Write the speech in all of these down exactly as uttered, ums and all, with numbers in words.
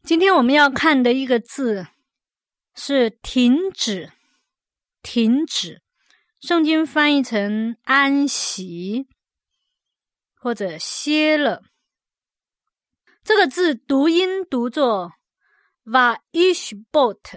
今天我们要看的一个字是停止，停止，圣经翻译成安息或者歇了。这个字读音读作 va'ishbot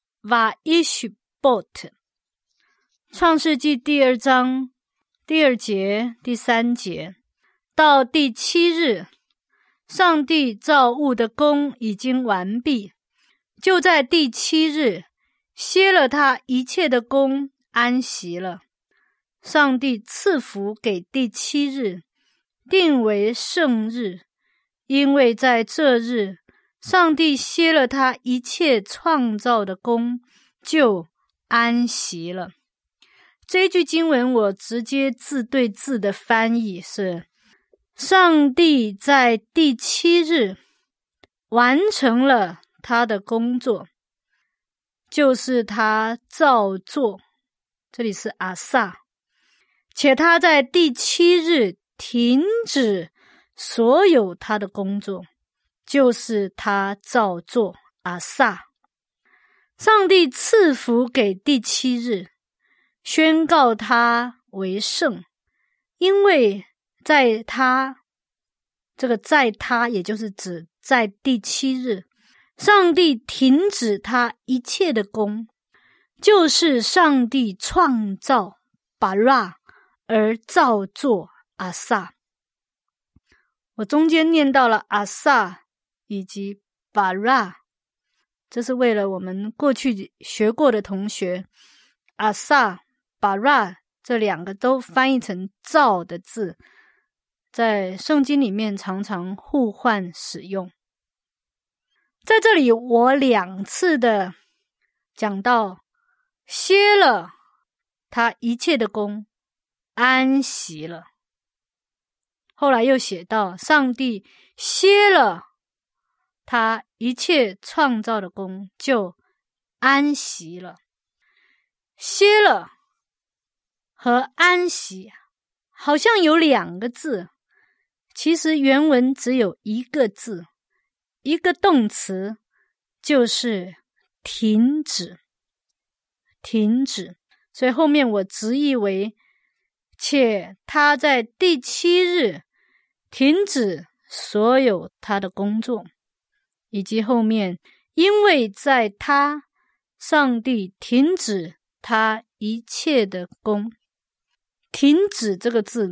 va'ishbot。 创世纪第二章第二节第三节，到第七日，上帝造物的工已经完毕，就在第七日歇了他一切的工，安息了。上帝赐福给第七日，定为圣日，因为在这日，上帝歇了他一切创造的工，就安息了。这句经文我直接字对字的翻译是：上帝在第七日完成了他的工作，就是他造作，这里是阿萨，且他在第七日停止所有他的工作，就是他造作，阿萨。上帝赐福给第七日，宣告他为圣，因为在他，这个在他也就是指在第七日，上帝停止他一切的工，就是上帝创造巴拉而造作阿萨。我中间念到了阿萨以及巴拉，这是为了我们过去学过的同学，阿萨巴拉这两个都翻译成造的字，在圣经里面常常互换使用。在这里我两次的讲到歇了他一切的工，安息了。后来又写到上帝歇了他一切创造的工，就安息了。歇了和安息好像有两个字，其实原文只有一个字，一个动词，就是停止，停止。所以后面我直译为且他在第七日停止所有他的工作，以及后面因为在他，上帝停止他一切的工。停止这个字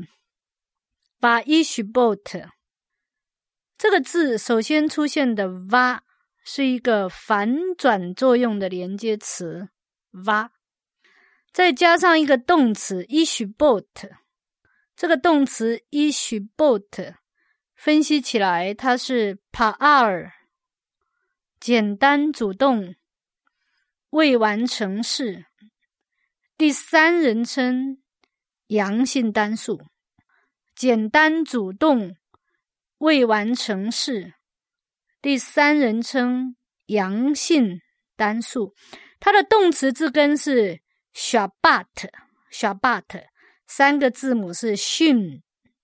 va'ishbot 这个字首先出现的 va 是一个反转作用的连接词 va， 再加上一个动词 ishbot， 这个动词 ishbot 分析起来它是 pa'al 简单主动未完成式，第三人称阳性单数，简单主动未完成式，第三人称阳性单数。它的动词字根是 shabat shabat， 三个字母是 shin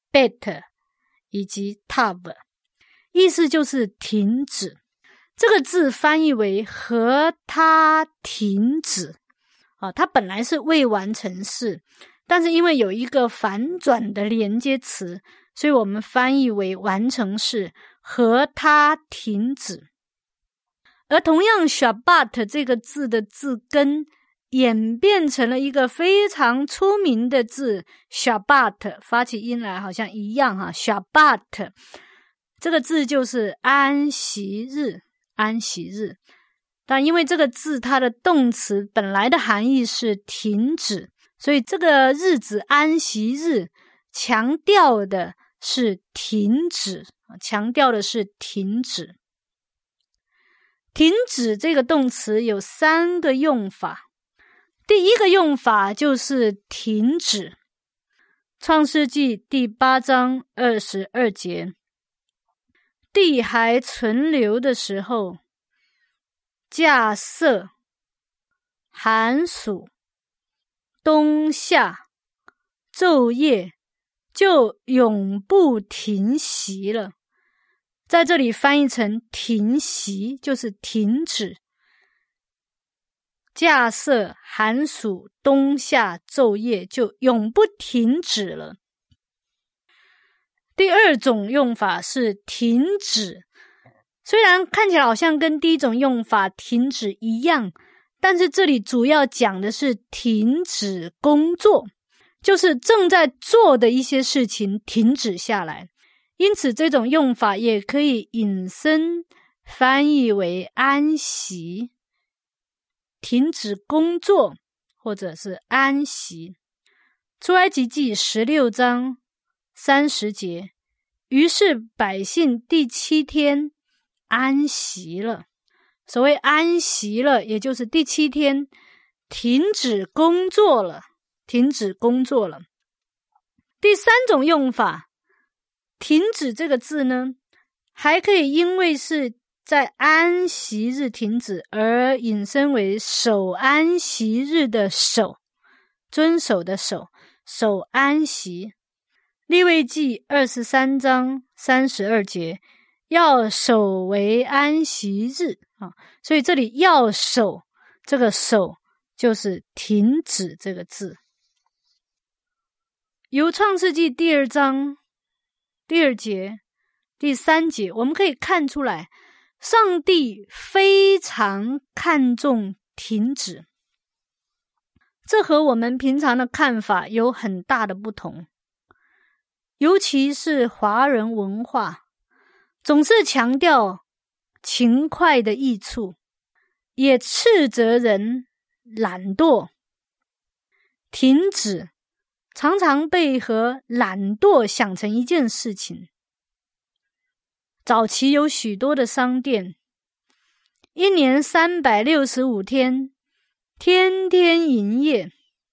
bet 以及 tav， 意思就是停止。这个字翻译为和他停止啊，它本来是未完成式，但是因为有一个反转的连接词，所以我们翻译为完成式，和他停止。而同样 shabat 这个字的字根演变成了一个非常出名的字 shabat， 发起音来好像一样哈 shabat 这个字就是安息日，安息日。但因为这个字它的动词本来的含义是停止，所以这个日子安息日强调的是停止，强调的是停止。停止这个动词有三个用法，第一个用法就是停止。创世纪第八章二十二节，地还存留的时候，稼穑、寒暑、冬夏、昼夜就永不停息了。 在这里翻译成停息，就是停止。架设寒暑冬夏昼夜就永不停止了。第二种用法是停止，虽然看起来好像跟第一种用法停止一样，但是这里主要讲的是停止工作，就是正在做的一些事情停止下来。因此这种用法也可以引申翻译为安息，停止工作或者是安息。出埃及记十六章三十节，于是百姓第七天安息了。所谓安息了，也就是第七天停止工作了，停止工作了。第三种用法，停止这个字呢，还可以因为是在安息日停止而引申为守安息日的守，遵守的守，守安息。利未记二十三章三十二节，要守为安息日啊，所以这里要守，这个守就是停止这个字。由创世纪第二章第二节第三节我们可以看出来，上帝非常看重停止，这和我们平常的看法有很大的不同。尤其是华人文化总是强调勤快的益处，也斥责人懒惰。停止常常被和懒惰想成一件事情。早期有许多的商店，一年三百六十五天，天天营业。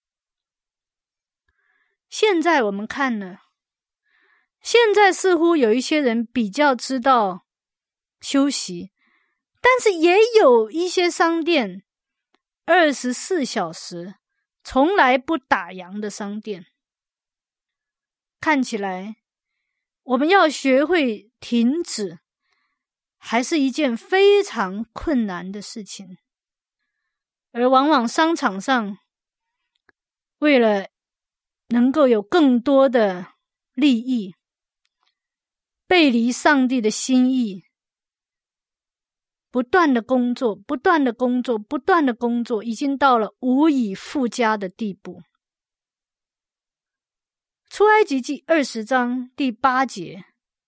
现在我们看呢，现在似乎有一些人比较知道休息，但是也有一些商店二十四小时从来不打烊的商店。看起来我们要学会停止还是一件非常困难的事情，而往往商场上为了能够有更多的利益，背离上帝的心意，不断的工作不断的工作不断的工作，已经到了无以复加的地步。出埃及记二十章第八节，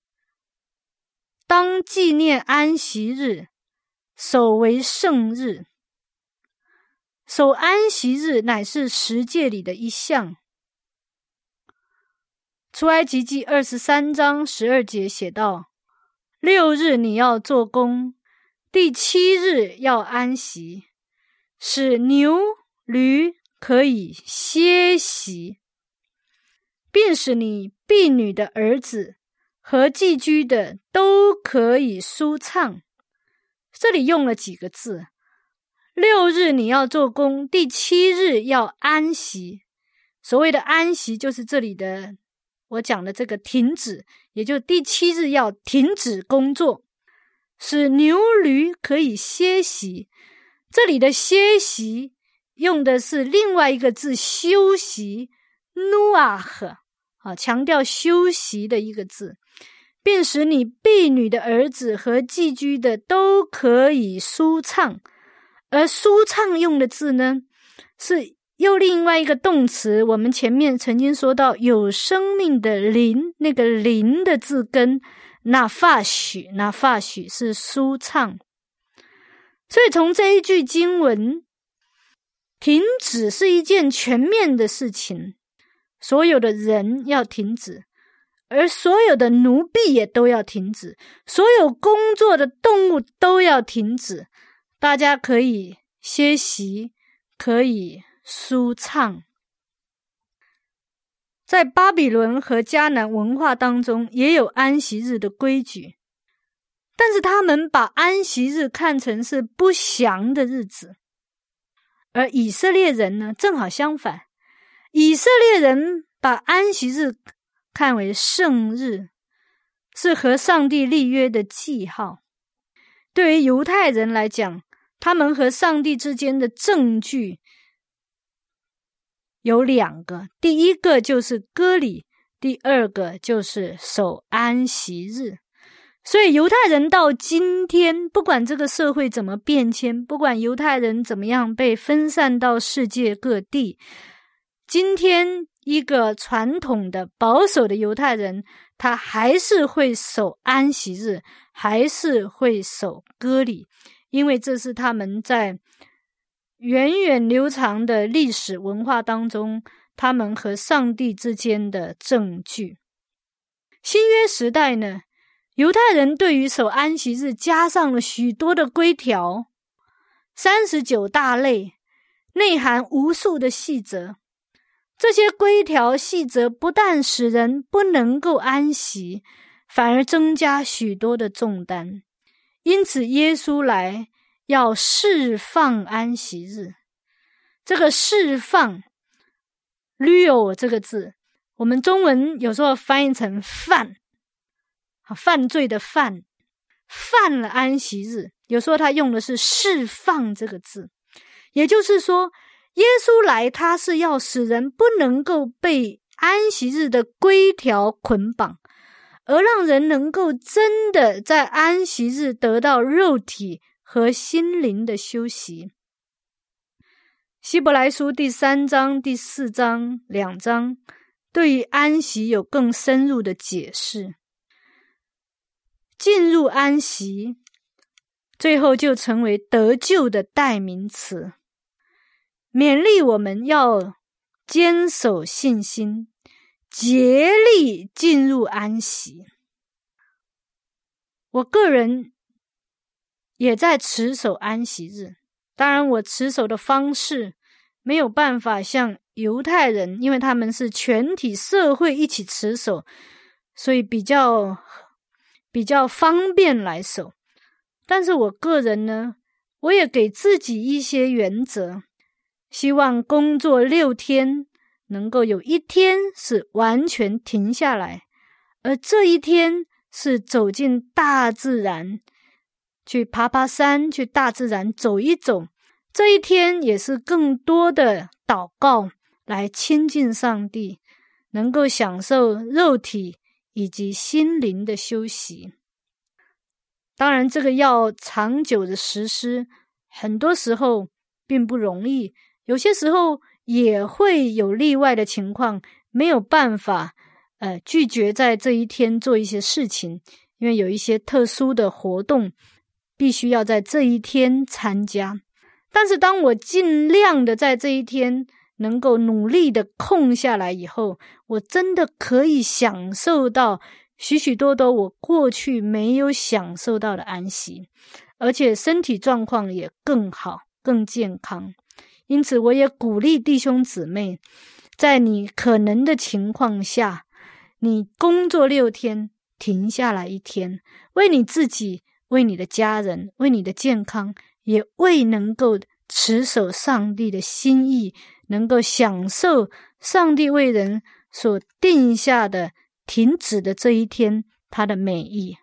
当纪念安息日，守为圣日。守安息日乃是十诫里的一项。出埃及记二十三章十二节写道，六日你要做工，第七日要安息，使牛驴可以歇息，并使你婢女的儿子和寄居的都可以舒畅。这里用了几个字，六日你要做工，第七日要安息。所谓的安息就是这里的我讲的这个停止，也就第七日要停止工作，使牛驴可以歇息。这里的歇息用的是另外一个字休息 nuach， 啊，强调休息的一个字，并使你婢女的儿子和寄居的都可以舒畅。而舒畅用的字呢，是又另外一个动词，我们前面曾经说到有生命的灵，那个灵的字根那发许那发许是舒畅。所以从这一句经文，停止是一件全面的事情，所有的人要停止，而所有的奴婢也都要停止，所有工作的动物都要停止，大家可以歇息，可以舒畅。在巴比伦和迦南文化当中也有安息日的规矩，但是他们把安息日看成是不祥的日子，而以色列人呢正好相反，以色列人把安息日看为圣日， 是和上帝立约的记号。对于犹太人来讲，他们和上帝之间的证据有两个，第一个就是割礼，第二个就是守安息日。所以犹太人到今天，不管这个社会怎么变迁，不管犹太人怎么样被分散到世界各地，今天一个传统的保守的犹太人，他还是会守安息日，还是会守割礼，因为这是他们在源远流长的历史文化当中，他们和上帝之间的证据。新约时代呢，犹太人对于守安息日加上了许多的规条，三十九大类，内含无数的细则。这些规条细则不但使人不能够安息，反而增加许多的重担。因此耶稣来要释放安息日。这个释放 Leo 这个字，我们中文有时候翻译成犯，犯罪的犯，犯了安息日，有时候他用的是释放这个字。也就是说耶稣来，他是要使人不能够被安息日的规条捆绑，而让人能够真的在安息日得到肉体和心灵的休息。希伯来书第三章、第四章两章对于安息有更深入的解释。进入安息，最后就成为得救的代名词。勉励我们要坚守信心，竭力进入安息。我个人也在持守安息日，当然我持守的方式没有办法像犹太人，因为他们是全体社会一起持守，所以比较比较方便来守。但是我个人呢，我也给自己一些原则，希望工作六天能够有一天是完全停下来，而这一天是走进大自然，去爬爬山，去大自然走一走。这一天也是更多的祷告，来亲近上帝，能够享受肉体以及心灵的休息。当然这个要长久的实施，很多时候并不容易，有些时候也会有例外的情况，没有办法呃拒绝在这一天做一些事情，因为有一些特殊的活动必须要在这一天参加。但是当我尽量的在这一天能够努力的空下来以后，我真的可以享受到许许多多我过去没有享受到的安息，而且身体状况也更好，更健康。因此我也鼓励弟兄姊妹，在你可能的情况下，你工作六天，停下来一天，为你自己，为你的家人，为你的健康，也为能够持守上帝的心意，能够享受上帝为人所定下的停止的这一天他的美意。